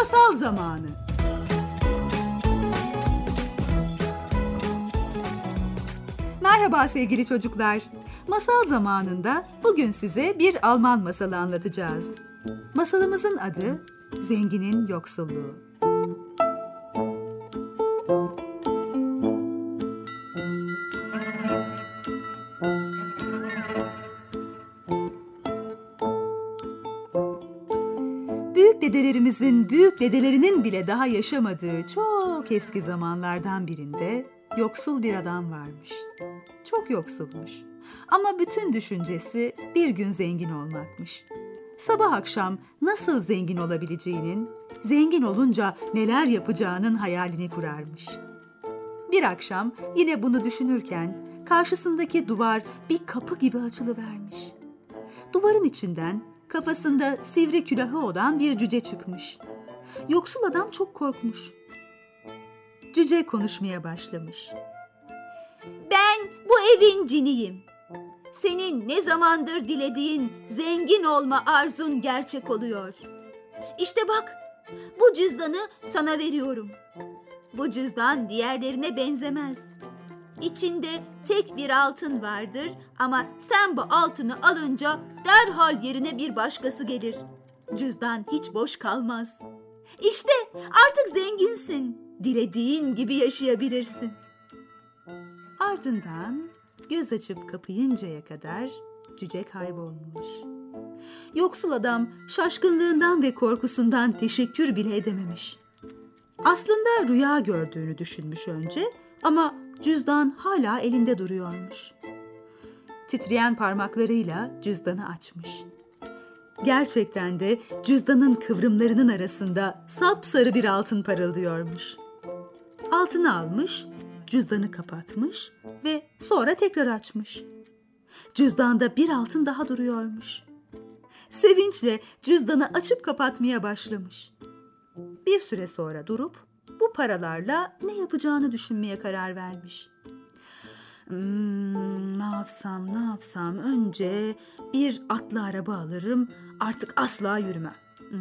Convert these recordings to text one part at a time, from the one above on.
Masal zamanı. Merhaba sevgili çocuklar. Masal zamanında bugün size bir Alman masalı anlatacağız. Masalımızın adı Zenginin Yoksulluğu. Büyük dedelerimizin büyük dedelerinin bile daha yaşamadığı çok eski zamanlardan birinde yoksul bir adam varmış. Çok yoksulmuş. Ama bütün düşüncesi bir gün zengin olmakmış. Sabah akşam nasıl zengin olabileceğinin, zengin olunca neler yapacağının hayalini kurarmış. Bir akşam yine bunu düşünürken karşısındaki duvar bir kapı gibi açılıvermiş. Duvarın içinden kafasında sivri külahı olan bir cüce çıkmış. Yoksul adam çok korkmuş. Cüce konuşmaya başlamış. Ben bu evin ciniyim. Senin ne zamandır dilediğin zengin olma arzun gerçek oluyor. İşte bak, bu cüzdanı sana veriyorum. Bu cüzdan diğerlerine benzemez. İçinde tek bir altın vardır ama sen bu altını alınca derhal yerine bir başkası gelir. Cüzdan hiç boş kalmaz. İşte artık zenginsin. Dilediğin gibi yaşayabilirsin. Ardından göz açıp kapayıncaya kadar cüce kaybolmuş. Yoksul adam şaşkınlığından ve korkusundan teşekkür bile edememiş. Aslında rüya gördüğünü düşünmüş önce ama cüzdan hala elinde duruyormuş. Titreyen parmaklarıyla cüzdanı açmış. Gerçekten de cüzdanın kıvrımlarının arasında sapsarı bir altın parıldıyormuş. Altını almış, cüzdanı kapatmış ve sonra tekrar açmış. Cüzdanda bir altın daha duruyormuş. Sevinçle cüzdanı açıp kapatmaya başlamış. Bir süre sonra durup bu paralarla ne yapacağını düşünmeye karar vermiş. Ne yapsam? Önce bir atlı araba alırım, artık asla yürümem.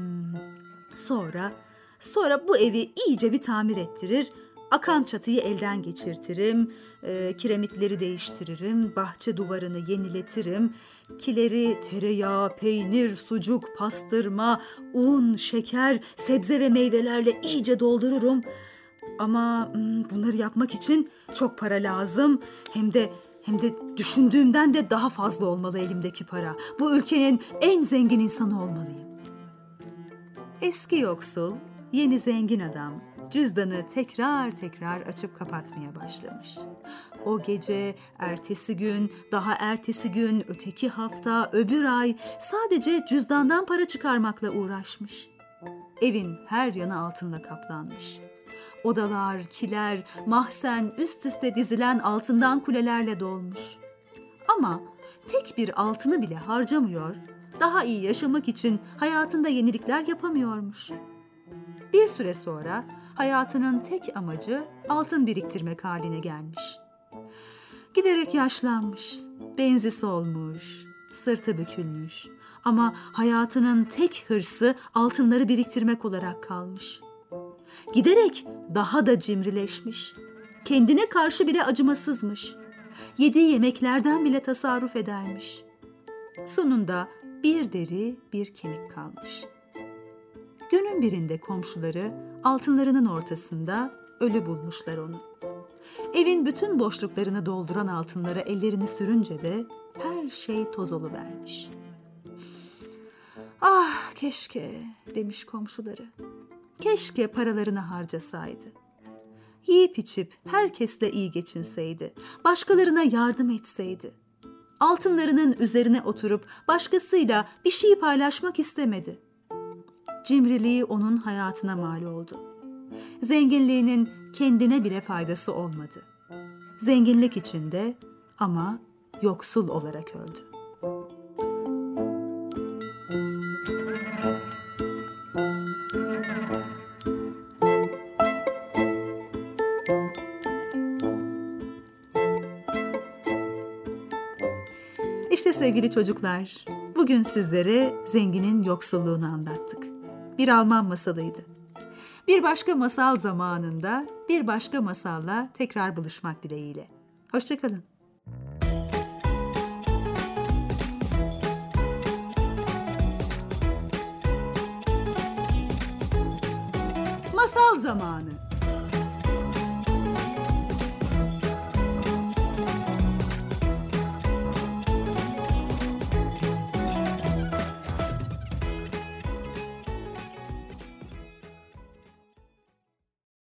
Sonra bu evi iyice bir tamir ettirir, akan çatıyı elden geçirtirim, kiremitleri değiştiririm, bahçe duvarını yeniletirim, kileri tereyağı, peynir, sucuk, pastırma, un, şeker, sebze ve meyvelerle iyice doldururum. Ama bunları yapmak için çok para lazım. Hem de düşündüğümden de daha fazla olmalı elimdeki para. Bu ülkenin en zengin insanı olmalıyım. Eski yoksul, yeni zengin adam cüzdanı tekrar açıp kapatmaya başlamış. O gece, ertesi gün, daha ertesi gün, öteki hafta, öbür ay sadece cüzdandan para çıkarmakla uğraşmış. Evin her yanı altınla kaplanmış. Odalar, kiler, mahzen üst üste dizilen altından kulelerle dolmuş. Ama tek bir altını bile harcamıyor, daha iyi yaşamak için hayatında yenilikler yapamıyormuş. Bir süre sonra hayatının tek amacı altın biriktirmek haline gelmiş. Giderek yaşlanmış, benzi solmuş, sırtı bükülmüş ama hayatının tek hırsı altınları biriktirmek olarak kalmış. Giderek daha da cimrileşmiş, kendine karşı bile acımasızmış, yediği yemeklerden bile tasarruf edermiş. Sonunda bir deri bir kemik kalmış. Günün birinde komşuları altınlarının ortasında ölü bulmuşlar onu. Evin bütün boşluklarını dolduran altınlara ellerini sürünce de her şey toz oluvermiş. "Ah keşke," demiş komşuları. "Keşke paralarını harcasaydı. Yiyip içip herkesle iyi geçinseydi, başkalarına yardım etseydi. Altınlarının üzerine oturup başkasıyla bir şeyi paylaşmak istemedi. Cimriliği onun hayatına mal oldu. Zenginliğinin kendine bile faydası olmadı. Zenginlik içinde ama yoksul olarak öldü." İşte sevgili çocuklar, bugün sizlere zenginin yoksulluğunu anlattık. Bir Alman masalıydı. Bir başka masal zamanında, bir başka masalla tekrar buluşmak dileğiyle. Hoşça kalın. Masal zamanı.